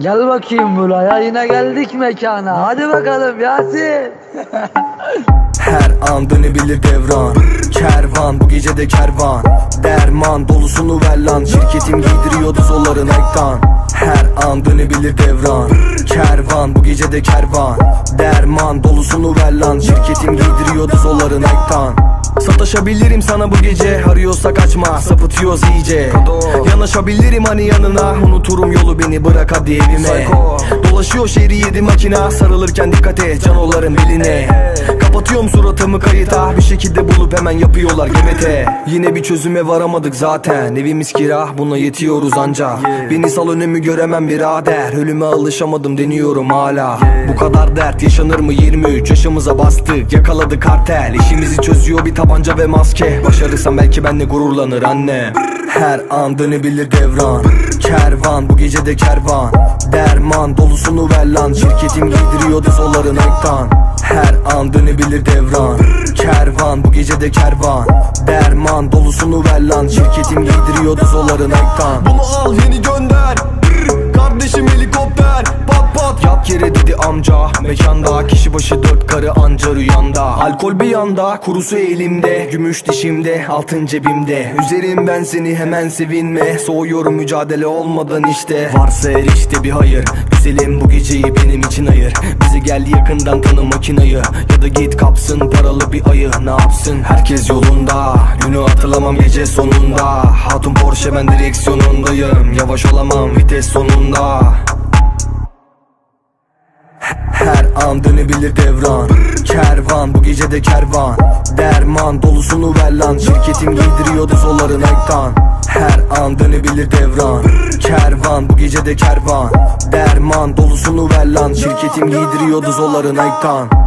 Gel bakayım buraya, yine geldik mekana. Hadi bakalım Yasin. Her an dönebilir devran. Kervan bu gece de kervan. Derman dolusunu ver lan. Şirketim giydiriyordu zolları Nike'dan. Her an dönebilir devran. Kervan bu gece de kervan. Derman dolusunu ver lan. Şirketim giydiriyordu zolları Nike'dan. Sataşabilirim sana bu gece. Arıyorsa kaçma, sapıtıyoruz iyice. Yanaşabilirim hani yanına. Unuturum yolu, beni bırak hadi evime. Dolaşıyor şehri 7 makina. Sarılırken dikkat et canoların beline. Kapatıyorum suratımı kayıta. Bir şekilde bulup hemen yapıyorlar GBT. Yine bir çözüme varamadık zaten. Evimiz kira, buna yetiyoruz anca. Beni sal, önümü göremem birader. Ölüme alışamadım deniyorum hala. Bu kadar dert yaşanır mı? 23 yaşımıza bastık, yakaladı kartel. İşimizi çözüyor bir tabanca ve maske. Başarırsam belki benle gururlanır annem. Her an dönebilir devran. Kervan bu gece de kervan. Derman dolusunu ver lan. Şirketim giydiriyordu zolları Nike'dan. Her an dönebilir devran. Kervan bu gece de kervan. Derman dolusunu ver lan. Şirketim giydiriyordu zolları Nike'dan. Bunu al yeni gönder. Kardeşim helikopter. Pat pat yat yere dedi amca. Mekanda kişi başı 4 karı anca rüyanda. Alkol bir yanda, kurusu elimde. Gümüş dişimde, altın cebimde. Üzerim ben seni, hemen sevinme. Soğuyorum mücadele olmadan işte. Varsa her işte bir hayır. Güzelim bu geceyi benim için ayır. Bizi gel yakından tanı makinayı. Ya da git kapsın paralı bir ayı. Ne yapsın herkes yolunda. Günü hatırlamam gece sonunda. Hatun Porsche ben direksiyonundayım. Yavaş olamam vites sonunda. Her an dönebilir devran. Kervan bu gece de kervan. Derman dolusunu ver lan. Şirketim giydiriyordu zolları Nike'dan. Her an dönebilir devran. Kervan bu gece de kervan. Derman dolusunu ver lan. Şirketim giydiriyordu zolları Nike'dan.